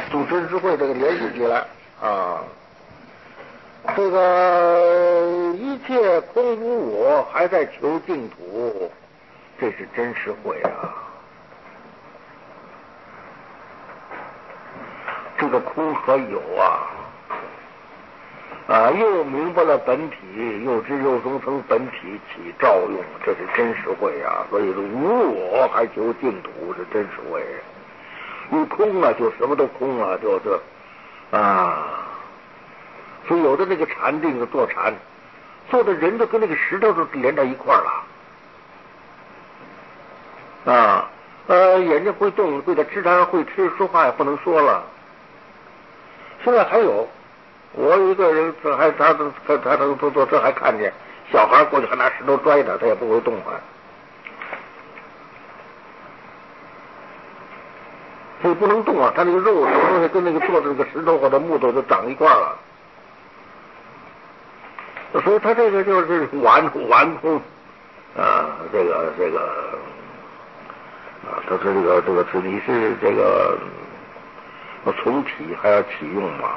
主真实会这个联系起来啊，这个一切空无我，还在求净土，这是真实会啊。这个空和有又明白了本体，又知又从本体起照用，这是真实会啊。所以说无我还求净土是真实会。一空了就什么都空了，就这所以有的那个禅定坐禅，坐的人都跟那个石头都连到一块了眼睛会动，会在吃汤会吃，说话也不能说了。现在还有，我有一个人，他能做这还看见小孩过去还拿石头拽他，他也不会动所以不能动他那个肉什么东西跟那个做的那个石头或者木头就长一块了，所以他这个就是完空这个他是这个你是这个从体还要起用嘛。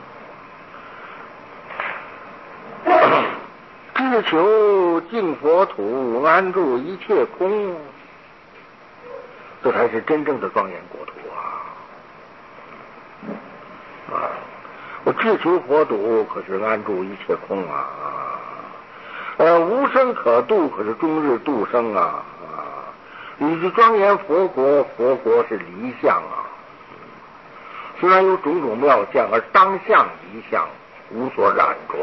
只求净佛土，安住一切空，这才是真正的庄严国土我只求佛土，可是安住一切空无生可度，可是终日度生你是庄严佛国，佛国是离相虽然有种种妙相，而当相离相，无所染着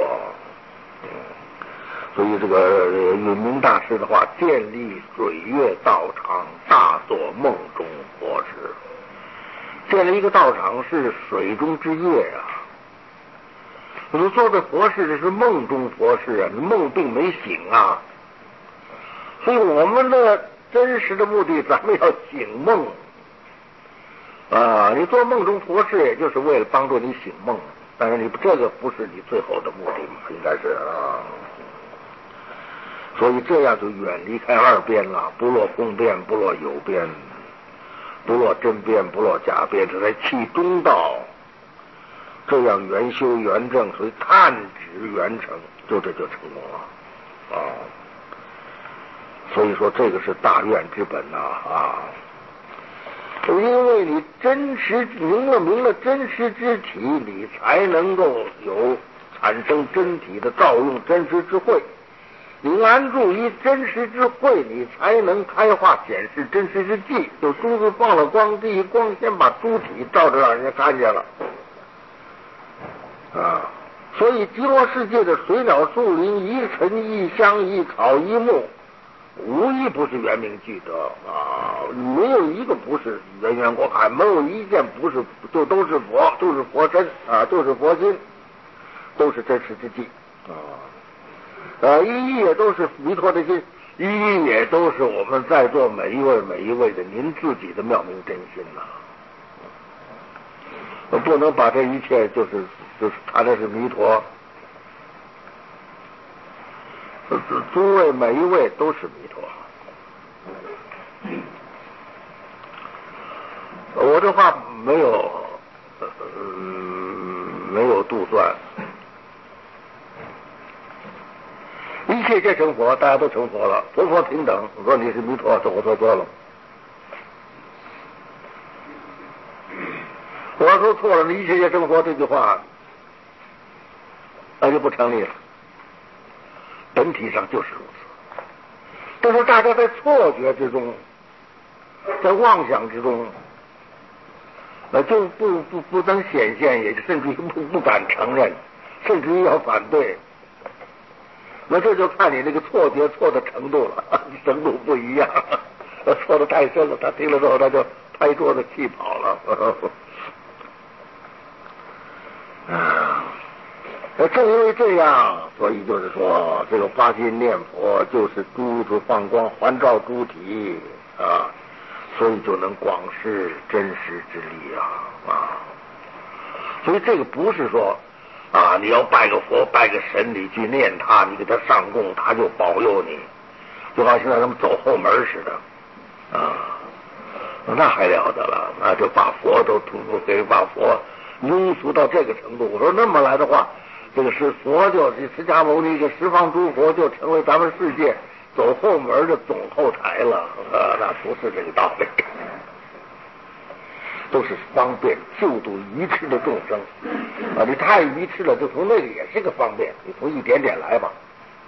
所以这个云明大师的话，建立水月道场，大作梦中佛事。建立一个道场是水中之月我们做的佛事，这是梦中佛事梦并没醒所以我们的真实的目的，咱们要醒梦你做梦中佛事，也就是为了帮助你醒梦，但是你这个不是你最后的目的嘛，应该是所以这样就远离开二边了，不落空边，不落有边，不落真边，不落假边，这才弃中道，这样圆修圆正，所以探指圆成，这就成功了所以说这个是大愿之本因为你真实明了真实之体，你才能够有产生真体的照用真实之慧。你安住于真实之慧，你才能开化显示真实之际。就珠子放了光，这一光先把珠体照着让人家看见了所以极乐世界的水鸟树林，一尘一香一草一木，无一不是圆明具德没有一个不是圆圆过海，没有一件不是，就都是佛，都是佛身都是佛心，都是真实之际一也都是弥陀的心，一也都是我们在座每一位的您自己的妙明真心不能把这一切就是谈的是弥陀，诸位每一位都是弥陀。我这话没有杜撰，一切皆成佛，大家都成佛了，佛平等。我说你是弥陀，这我说错了。我要说错了，那一切皆成佛这句话那就不成立了。本体上就是如此，但是大家在错觉之中，在妄想之中就不能显现，也甚至于不敢承认，甚至于要反对。那这就看你那个错觉错的程度了，程度不一样，错的太深了，他听了之后他就拍桌子气跑了。正因为这样，所以就是说，这个发心念佛就是珠子放光环照诸体所以就能广施真实之力所以这个不是说你要拜个佛拜个神，你去念他，你给他上供，他就保佑你，就好像现在他们走后门似的那还了得了，那就把佛都给把佛庸俗到这个程度。我说那么来的话，这个是佛就释迦牟尼这十方诸佛就成为咱们世界走后门的总后台了，那不是这个道理，都是方便救度愚痴的众生啊！你太愚痴了，就从那个也是个方便，你从一点点来吧。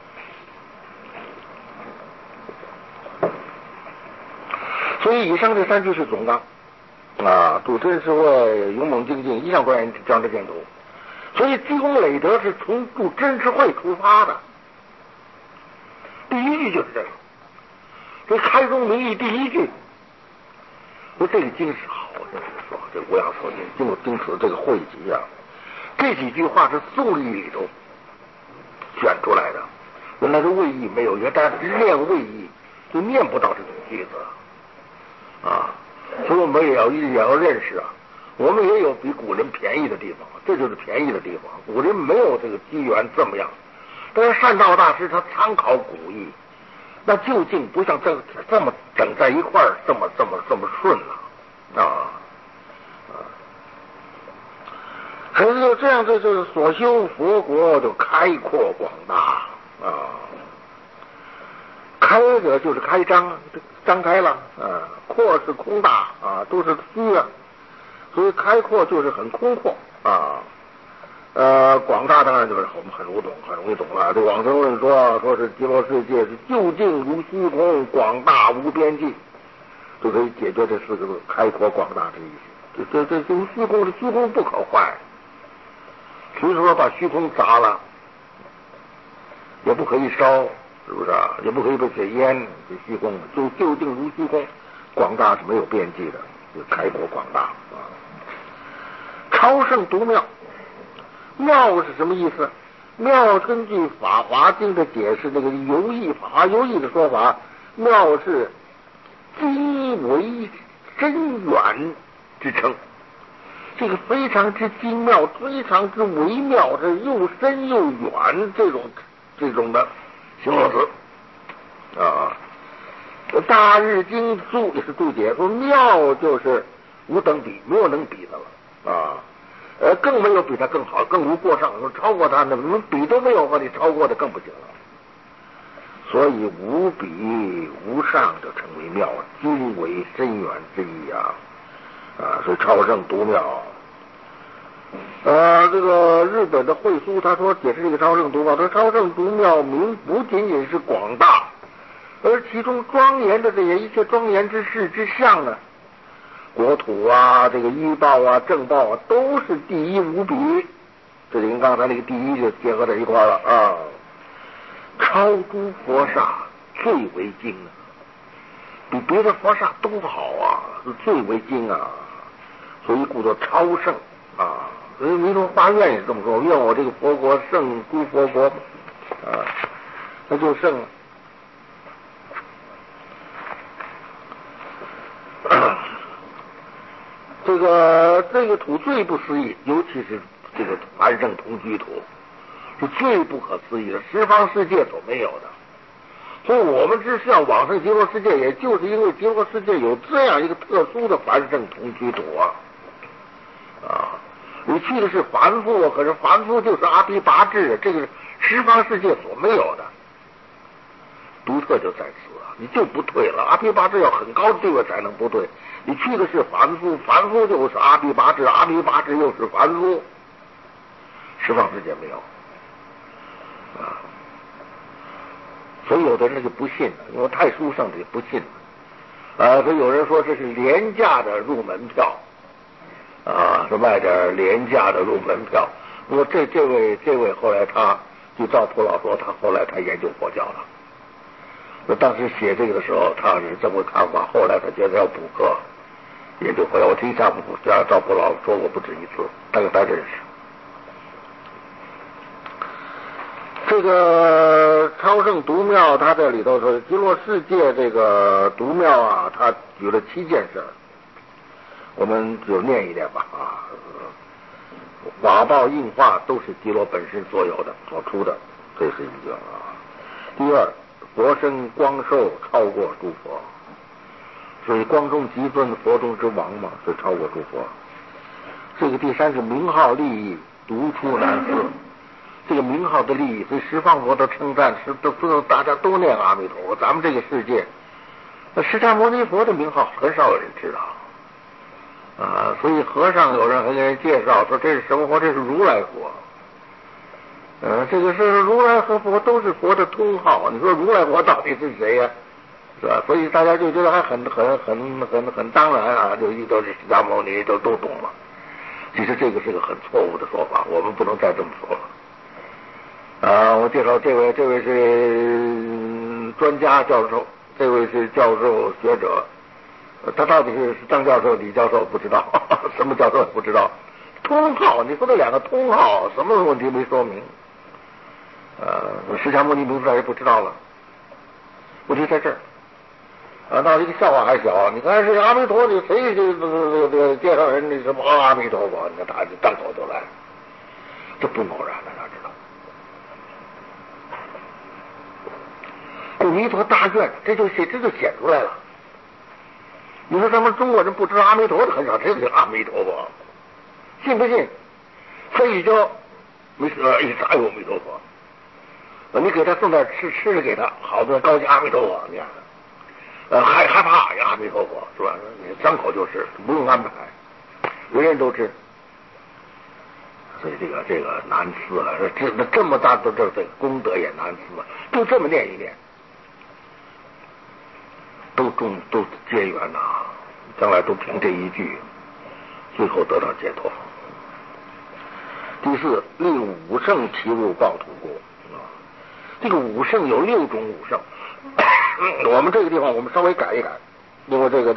所以以上这3句是总纲啊，度真实慧、勇猛精进、一向观言将之见图。所以积功累德是从度真实慧出发的。第一句就是这个，所以开宗明义第一句，说这个经是好的，说这无量寿经经此这个汇集啊，这几句话是宋义里头选出来的。原来是魏义没有，原来念魏义就念不到这种句子。啊，所以我们也要认识啊，我们也有比古人便宜的地方，这就是便宜的地方。古人没有这个机缘这么样，但是善道大师他参考古义，那究竟不像这么整在一块儿这么顺了啊。可是就这样，这就是所修佛国就开阔广大啊。开者就是开张，张开了啊，阔是空大啊，都是虚啊，所以开阔就是很空阔啊。广大当然就是我们很容易懂了。这往生论说是极乐世界是究竟如虚空，广大无边际，就可以解决这4个字：开阔广大之意思。这虚空是虚空不可坏，所以说把虚空砸了，也不可以烧。是不是啊？也不可以被水淹，这虚空就究竟如虚空，广大是没有边际的，就开阔广大啊。超胜独妙，妙是什么意思？妙根据《法华经》的解释，这个游义法游义的说法，妙是精微深远之称。这个非常之精妙，非常之微妙，是又深又远这种的形容词啊。大日经注也是注解说，妙就是无等比，没有能比的了啊。更没有比他更好，更无过上，说超过他，那连比都没有，把你超过的更不行了。所以无比无上就成为妙，精微深远之意啊。所以超胜独妙。这个日本的惠苏他说解释这个超胜独妙，他说超胜独妙名不仅仅是广大，而其中庄严的这些一切庄严之事之相呢，国土啊，这个医报啊、政报啊，都是第一无比。这就跟刚才那个第一就结合在一块了啊。超诸佛刹最为精啊，比别的佛刹都好啊，是最为精啊，所以故作超胜啊。所以弥陀发愿也这么说，愿我这个佛国胜诸佛国啊，那就胜了。这个土最不思议，尤其是这个凡圣同居土，是最不可思议的，十方世界所没有的。所以我们只是要往生极乐世界，也就是因为极乐世界有这样一个特殊的凡圣同居土啊。你去的是凡夫，可是凡夫就是阿毗跋致，这个是十方世界所没有的，独特就在此啊！你就不退了，阿毗跋致要很高的地位才能不退。你去的是凡夫，凡夫就是阿毗跋致，阿毗跋致又是凡夫，十方世界没有啊。所以有的人就不信了，因为太殊胜的就不信了所以有人说这是廉价的入门票说卖点廉价的入门票。不过这位后来他据赵普老说，他后来他研究佛教了。我当时写这个的时候，他是这么看法，后来他觉得要补课研究佛教。我听赵普老说过不止一次，他认识。这个超胜独妙，他这里头说极乐世界这个独妙啊，他举了7件事，我们就念一念吧法报应化都是极乐本身所有的所出的，这是一个第二，佛身光寿超过诸佛， 所以光中极尊，佛中之王嘛，是超过诸佛。这个第三是名号利益独出难思，这个名号的利益，所以十方佛的称赞是都大家都念阿弥陀佛。咱们这个世界，那释迦牟尼佛的名号很少有人知道啊，所以和尚有人还给人介绍说这是什么佛？这是如来佛。这个是如来和佛都是佛的通号。你说如来佛到底是谁呀？是吧？所以大家就觉得还很当然啊，就一都是释迦牟尼都懂了。其实这个是个很错误的说法，我们不能再这么说了。我介绍这位是专家教授，这位是教授学者，他到底是张教授、李教授不知道，什么教授也不知道。通号，你说这两个通号，什么问题没说明？释迦牟尼名字大家不知道了，问题在这儿。闹一个笑话还小，你看是阿弥陀，你谁这个介绍人那什么阿弥陀佛，你看他张口就来，这不偶然的，大家知道。这弥陀大愿，这就显出来了。你说咱们中国人不知道阿弥陀的很少，这是阿弥陀佛，信不信？非一教没事，啥有阿弥陀佛？你给他送点吃的给他，好多高兴阿弥陀佛，你看。害怕呀，阿弥陀佛是吧？你张口就是，不用安排，人人都知。所以这个难思了，这么大的这功德也难思了，就这么念一念，都结缘呐，将来都凭这一句，最后得到解脱。第四，令五圣齐入报土国。这个五圣有6种五圣。我们这个地方我们稍微改一改，因为这个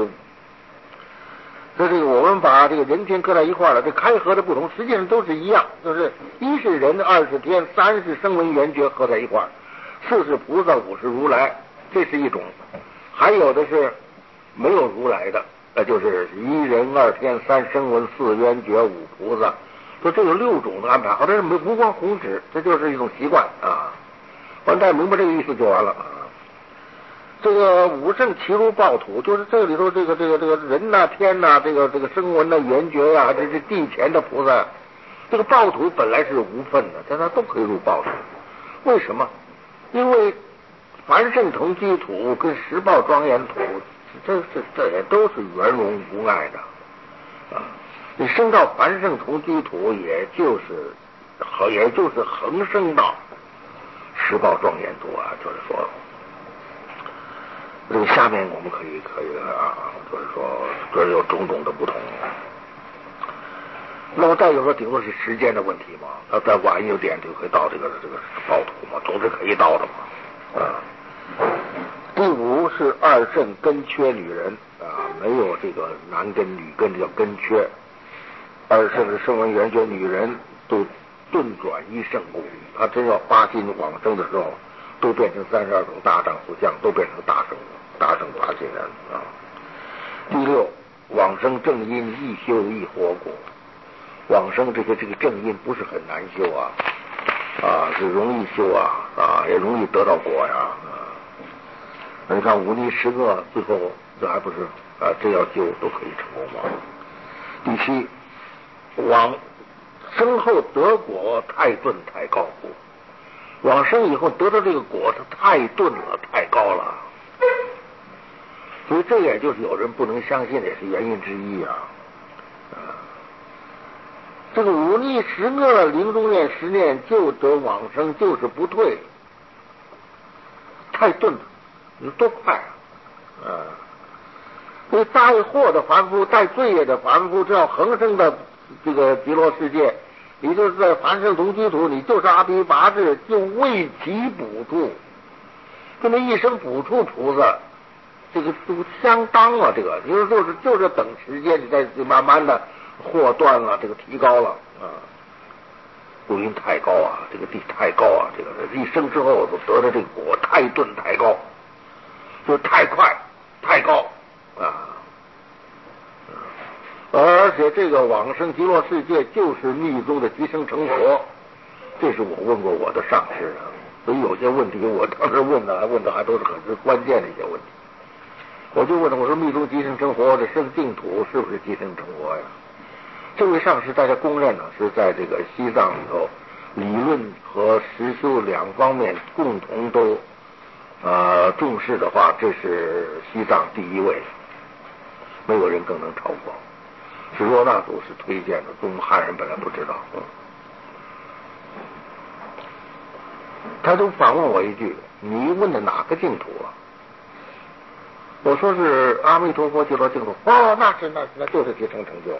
我们把这个人天搁在一块了，这开合的不同，实际上都是一样，就是一是人，2是天，3是声闻缘觉合在一块，4是菩萨，5是如来，这是一种。还有的是没有如来的，那就是1人2天3声闻4缘觉5菩萨，说这有6种的安排，好像是无光弘旨，这就是一种习惯啊。大家明白这个意思就完了。这个五圣齐入报土，就是这里头这个人呐、天呐、这个声闻呐、缘觉呀，这是地前的菩萨，这个报土本来是无分的，但他都可以入报土。为什么？因为凡圣同居土跟十报庄严土，这也都是圆融无碍的啊。你升到凡圣同居土，也就是恒升到十报庄严土啊，就是说。这个下面我们可以啊，就是说这有种种的不同。那么再有说，顶多是时间的问题嘛，那再晚一点就可以到这个报土嘛，总是可以到的嘛。第5是2圣根缺女人啊，没有这个男根女根叫根缺。2圣是声闻缘觉女人都顿转一圣故，他真要发心往生的时候，都变成32种大丈夫相，都变成大圣发心人啊。第6，往生正因易修易活果。往生这个正因不是很难修啊，是容易修啊，也容易得到果呀你看忤逆10个，最后这还不是这要修都可以成功吗？第7，往生后得果太钝太高乎？往生以后得到这个果，它太钝了，太高了。所以这也就是有人不能相信，也是原因之一啊。这个忤逆10个，临终念10念就得往生，就是不退，太钝了，你多快这带祸的凡夫，带罪业的凡夫，只要恒生的这个极乐世界，你就是在凡圣同居土，你就是阿毗跋致，就为其补助，这么一生补助菩萨，这个都相当了。这个就是等时间，你再慢慢的祸断了，这个提高了录音太高这个地太高这个一生之后得的这个果太钝太高，就太快太高而且这个往生极乐世界就是密宗的即生成佛，这是我问过我的上师所以有些问题我当时问的还都是很关键的一些问题我就问他，我说密宗即生成活的生净土是不是即生成活呀？这位上师大家公认呢，是在这个西藏里头，理论和实修两方面共同都重视的话，这是西藏第一位，没有人更能超过。是若那祖是推荐的，中国汉人本来不知道。他就反问我一句：“你问的哪个净土啊？”我说是阿弥陀佛极乐净土。哦，那就是即生成就。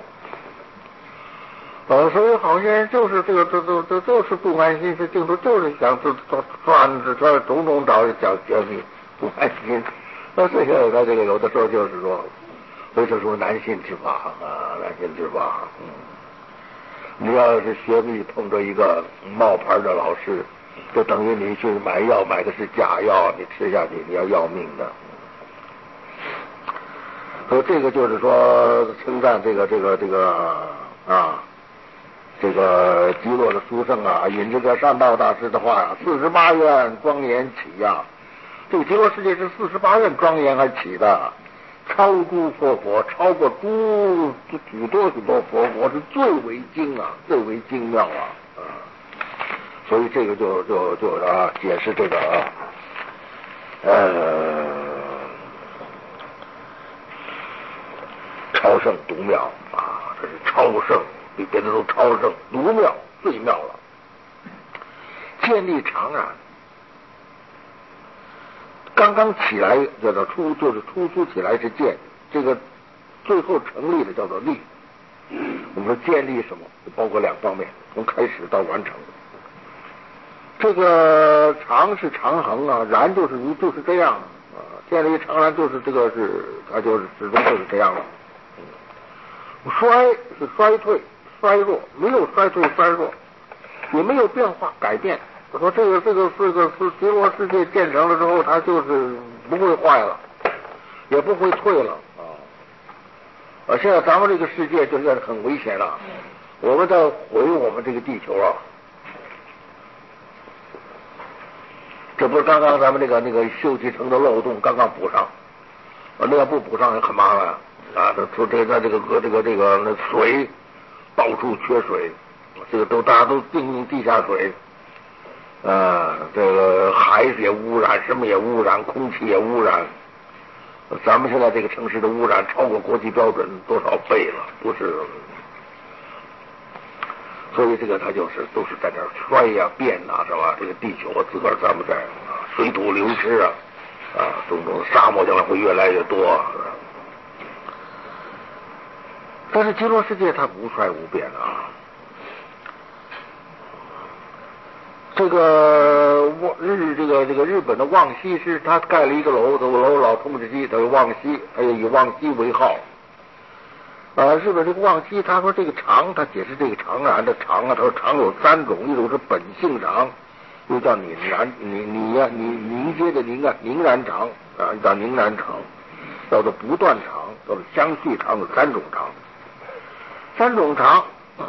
所以好些就是这个就是不安心，这净土就是想转种种找讲学密不安心。那这个他这个有的时候就是说，所以就说难信之法难信之法。你要是学密碰着一个冒牌的老师，就等于你去买药买的是假药，你吃下去你要命的。所以这个就是说称赞这个极乐的书圣啊，引这个善道大师的话呀，48愿庄严起呀。这个极乐世界是48愿庄严而起的，超诸佛，超过许多佛是最为精啊，最为精妙啊。所以这个就解释这个超胜独妙啊，这是超胜，比别的都超胜，独妙最妙了。建立常然，刚刚起来叫做初出起来是建，这个最后成立的叫做立。我们说建立什么，包括两方面，从开始到完成。这个常是常恒啊，然就是这样啊，建立常然就是这个是它就是始终就是这样了。衰是衰退衰弱，没有衰退衰弱，也没有变化改变。我说这个极乐世界建成了之后，它就是不会坏了，也不会退了啊。现在咱们这个世界就现在很危险了，我们在毁我们这个地球啊。这不是刚刚咱们那个修集成的漏洞刚刚补上，那要不补上也很麻烦啊。这个那水到处缺水，这个大家都进入地下水，这个海也污染，什么也污染，空气也污染。咱们现在这个城市的污染超过国际标准多少倍了？不是。所以这个它都是在这儿衰呀变呐，是吧？这个地球自个儿咱们在水土流失种种沙漠将来会越来越多。但是极乐世界它无衰无变啊。这个日本的望西师，他盖了一个楼，这个楼老通知机，他望西，他以望西为号。日本这个望西，他说这个常，他解释这个常然的常啊，他说常有3种，一种是本性常，又叫凝结的凝然常叫凝然常，叫做不断常，叫做相续常，有3种常。3种常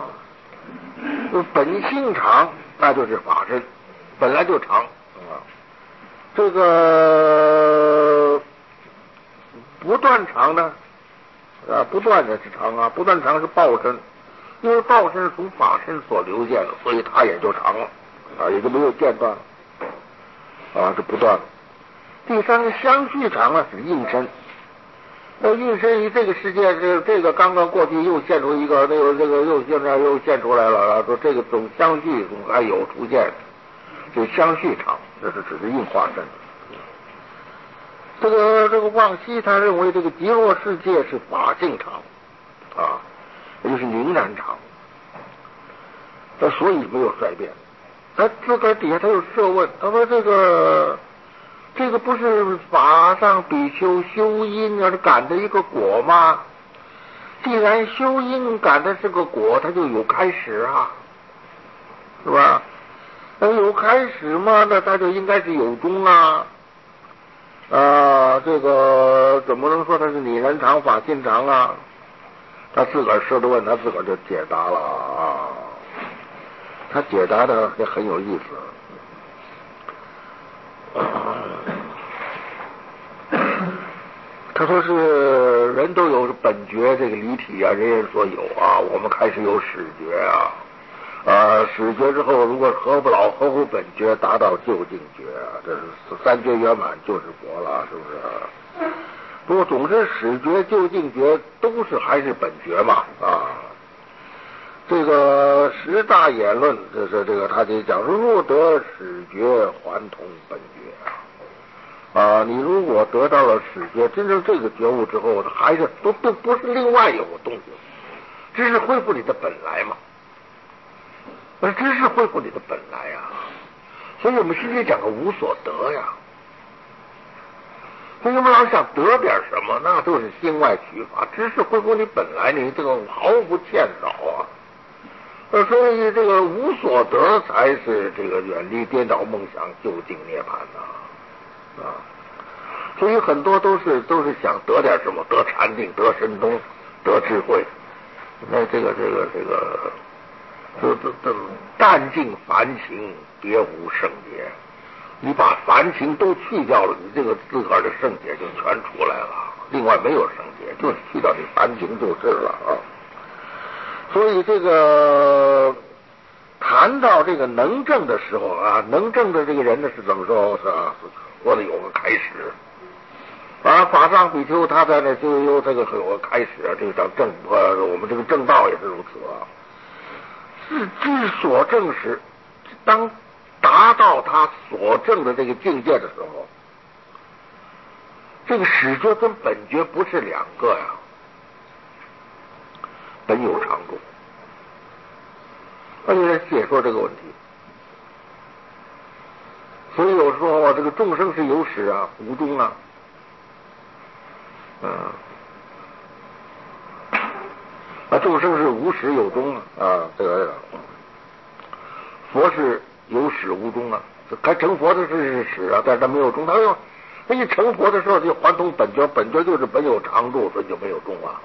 本性常，那就是法身，本来就常这个不断常呢？不断的是常啊，不断常是报身，因为报身是从法身所流现的，所以它也就长了也就没有间断是不断的。第3个相续常呢是应身，应身于这个世界，这个刚刚过去又现出一个，这个又现出来了，说这个总相续总还有出现，这相续常，这是只是应化身。这个望西他认为这个极乐世界是法性常也就是凝然常，所以没有衰变。他自个儿底下他又设问，他说这个不是法上比丘修因而感的一个果吗？既然修因感的是个果，它就有开始是吧？那有开始嘛，那它就应该是有终这个怎么能说它是拟人常法性常他自个儿设的问，他自个儿就解答了他解答的也很有意思他说是人都有本觉这个离体啊，人人所有啊，我们开始有始觉啊，始觉之后，如果合不老合乎本觉，达到究竟觉啊，这是三觉圆满就是佛了，是不是？不过总之始觉究竟觉都是还是本觉嘛啊。这个十大言论，这个他就讲，若得始觉，还同本觉啊。你如果得到了始觉，真正这个觉悟之后，还是不是另外有个东西，只是恢复你的本来嘛。只是恢复你的本来呀。所以我们今天讲个无所得呀。所以我们老想得点什么，那都是心外取法。只是恢复你本来，你这个毫不欠少啊。所以这个无所得才是这个远离颠倒梦想，究竟涅槃呐啊。所以很多都是想得点什么，得禅定，得神通，得智慧。那这个淡尽凡情，别无圣洁。你把凡情都去掉了，你这个自个儿的圣洁就全出来了。另外没有圣洁，就是去掉你凡情就是了啊。所以这个谈到这个能证的时候啊，能证的这个人呢是怎么说？是啊，说的有个开始啊。法藏比丘他在那就有这个有个开始啊，这个叫正我们这个正道也是如此啊。知所证时，当达到他所证的这个境界的时候，这个始觉跟本觉不是两个呀，本有常住。而且解说这个问题，所以有时候这个众生是有始啊，无终啊，众生是无始有终啊，这个佛是有始无终啊。该成佛的是始啊，但是他没有终。他一成佛的时候就还同本觉，本觉就是本有常住，所以就没有终啊。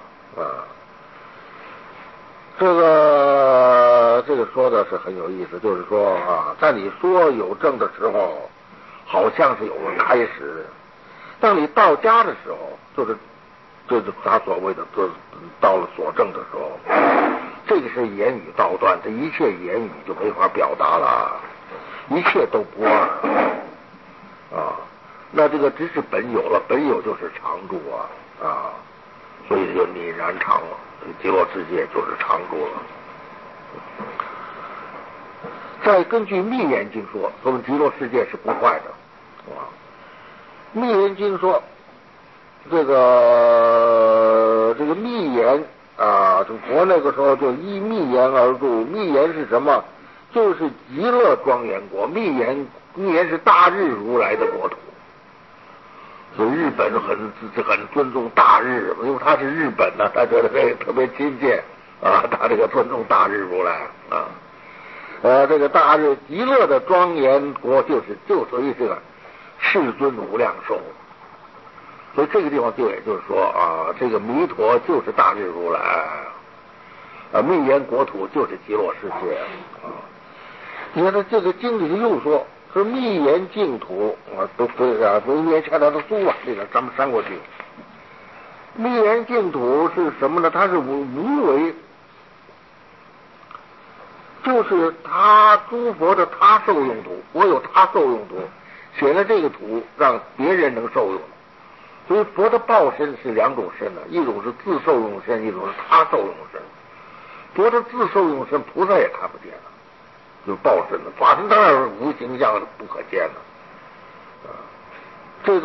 这个说的是很有意思，就是说啊，在你说有证的时候，好像是有个开始；当你到家的时候，就是他所谓的到了所证的时候，这个是言语道断，这一切言语就没法表达了，一切都不二啊。那这个只是本有了，本有就是常住啊，所以就泯然常了。极乐世界就是常住了。再根据密言经说，说明极乐世界是不坏的啊。密言经说，这个密言啊，这佛那个时候就依密言而住。密言是什么？就是极乐庄严国。密言是大日如来的国土。所以日本很尊重大日，因为他是日本呢，他觉得这个特别亲切啊，他这个尊重大日如来啊。这个大日极乐的庄严国就属于这个世尊无量寿。所以这个地方也就是说啊，这个弥陀就是大日如来密言国土就是极乐世界啊。你看他这个经里又说密言净土都密言前头的书这个咱们删过去。密言净土是什么呢？它是无为，就是他诸佛的他受用土。佛有他受用土，写了这个土让别人能受用。所以佛的报身是两种身一种是自受用身，一种是他受用身。佛的自受用身菩萨也看不见了，就报身的。法身当然是无形象的，不可见的这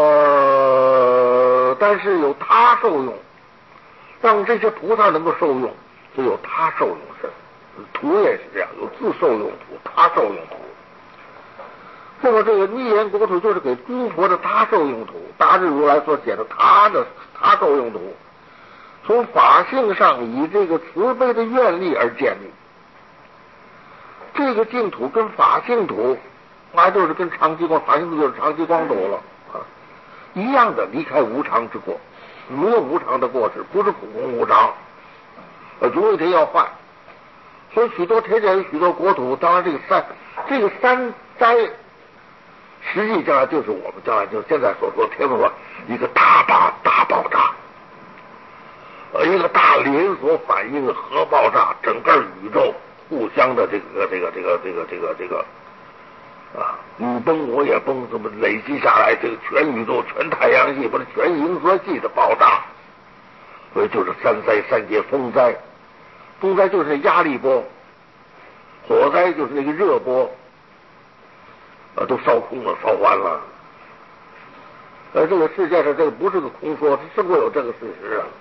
个但是有他受用，让这些菩萨能够受用，就有他受用身。土也是这样，有自受用土，他受用土。那么这个密言国土就是给诸佛的他受用土，大日如来所写的他受用土，从法性上以这个慈悲的愿力而建立。这个净土跟法性土就是跟常寂光，法性土就是常寂光土了一样的，离开无常之过，没有无常的过失，不是苦空无常总有一天要坏。所以许多天界有许多国土，当然这个三灾实际将来就是我们将来就现在所说天文说一个大爆炸，一个大连锁反应核爆炸，整个宇宙互相的这个你崩我也崩，这么累积下来，这个全宇宙、全太阳系，不是全银河系的爆炸，所以就是三灾三劫，风灾就是压力波，火灾就是那个热波，都烧空了，烧完了。这个世界上这个不是个空说，是会有这个事实啊。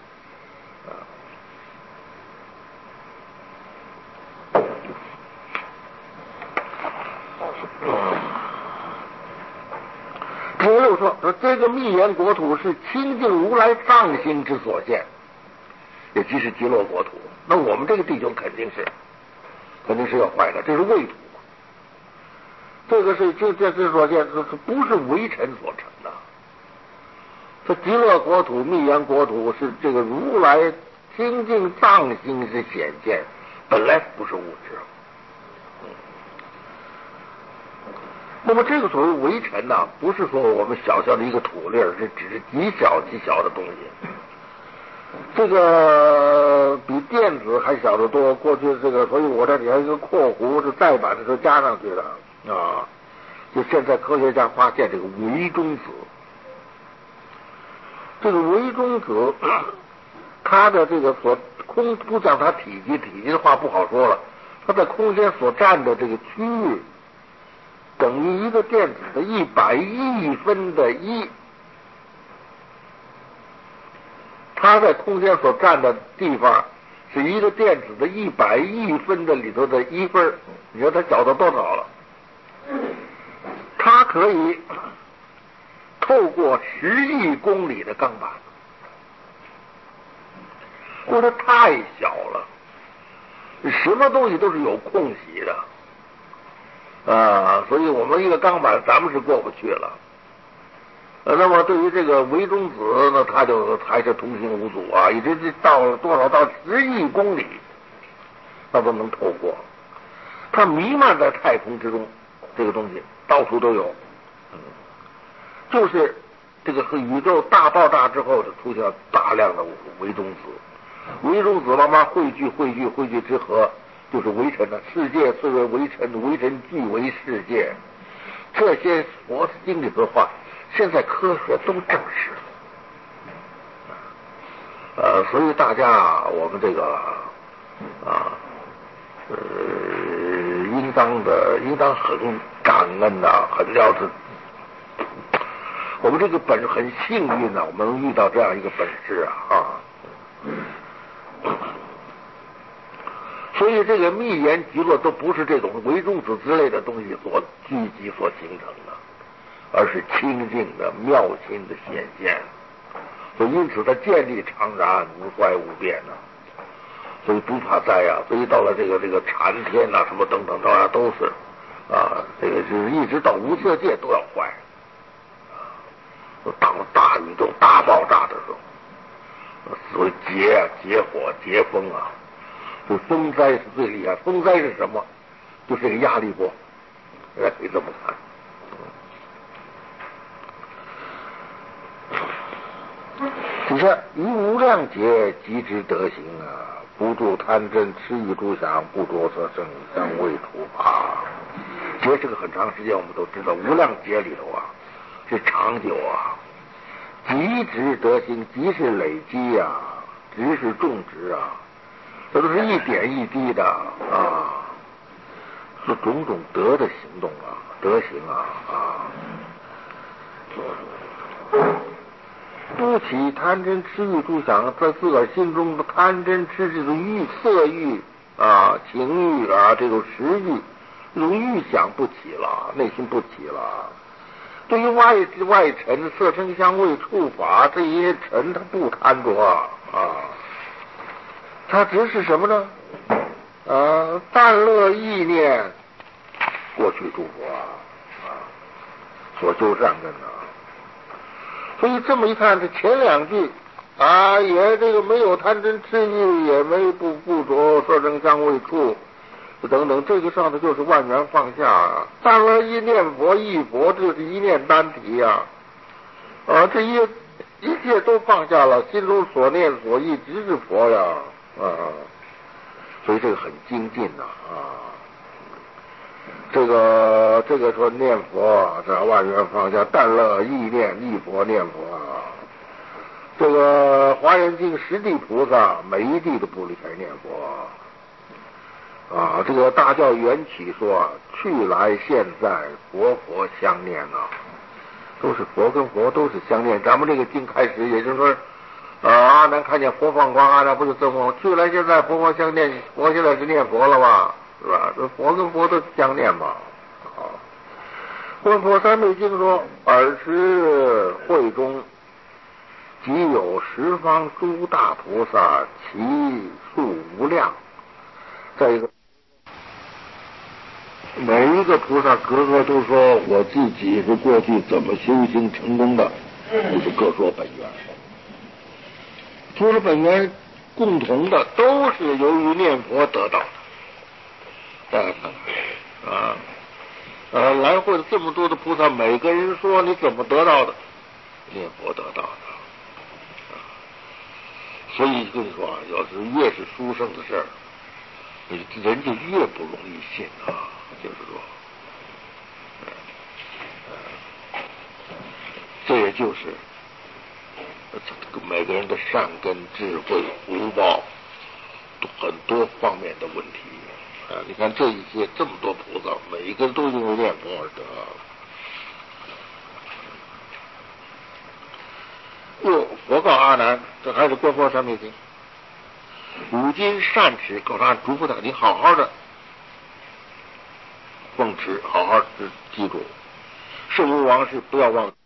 第六说这个密严国土是清净如来藏心之所见，也即是极乐国土。那我们这个地球肯定是要坏的，这是畏土。这个是这所见，这不是微尘所成的。这极乐国土、密严国土是这个如来清净藏心之显见，本来不是物质。那么这个所谓微尘呢，不是说我们小小的一个土粒儿，是只是极小的东西。这个比电子还小得多。过去这个，所以我这里还有一个括弧是再版的时候加上去的啊。就现在科学家发现这个微中子，这个微中子，它的这个所空不讲它体积的话不好说了，它在空间所占的这个区域，等于一个电子的100亿分的1。它在空间所占的地方是一个电子的100亿分的里头的1分，你说它小到多少了？它可以透过10亿公里的钢板，因为它太小了，什么东西都是有空隙的所以我们一个钢板咱们是过不去了。那么对于这个微中子呢，它就还是通行无阻啊，一直到多少到10亿公里，那都能透过。它弥漫在太空之中，这个东西到处都有。就是这个宇宙大爆炸之后，就出现了大量的微中子，微中子慢慢汇聚之和，就是微尘了。世界虽为微尘，微尘俱为世界。这些佛经里的话，现在科学都证实。所以大家我们这个应当很感恩呐，很要是我们这个本很幸运呐，我们能遇到这样一个本事所以这个密严极乐都不是这种微中子之类的东西所聚集所形成的，而是清净的妙心的显现。所以因此它建立常然，无坏无变所以不怕灾所以到了这个禅天什么等等都是这个就是一直到无色界都要坏当大宇宙大爆炸的时候，所以劫火劫风就风灾是最厉害。风灾是什么？就是这个压力波，可以这么看。底下于无量劫即知德行不住贪嗔痴欲诸想，不着色声香味触法。劫是个很长时间，我们都知道无量劫里头是长久即知德行，即是累积值是种植这都是一点一滴的是种种德的行动德行不起贪嗔痴欲诸想，在自个儿心中的贪嗔痴这种色欲情欲这种食欲，这种欲想不起了，内心不起了。对于外尘色声香味触法这些尘，他不贪着他只是什么呢？淡乐意念过去诸佛所修善根所以这么一看，这前两句也这个没有贪嗔痴欲，也没不着色声香味触， 等等，这个上头就是万缘放下啊。但了一念佛一佛，这是一念单体呀。这一切都放下了，心中所念所忆只是佛呀所以这个很精进呐这个说念佛，这万缘放下，但了意念一佛念佛这个华严经十地菩萨每一地都不离开念佛这个大教缘起说去来现在佛佛相念都是佛跟佛都是相念。咱们这个经开始，也就是说阿难看见佛放光，阿难不是这么去来现在佛佛相念，佛现在是念佛了吧，是吧？这佛跟佛都相念嘛观佛三昧经说，尔时会中即有十方诸大菩萨，其数无量。再一个，每一个菩萨个个都说我自己是过去怎么修行成功的，就是各说本源。说了本源共同的都是由于念佛得到的。来会的这么多的菩萨，每个人说你怎么得到的？念佛得到的。所以跟你说要是越是殊胜的事儿，人就越不容易信就是说，这也就是每个人的善根、智慧、福报很多方面的问题你看这一些这么多菩萨，每一个都因为念佛而得。佛告阿难，这还是观佛三昧经。五今善持，告诉阿难，嘱咐他，你好好的奉持，好好的记住，圣无王是不要忘。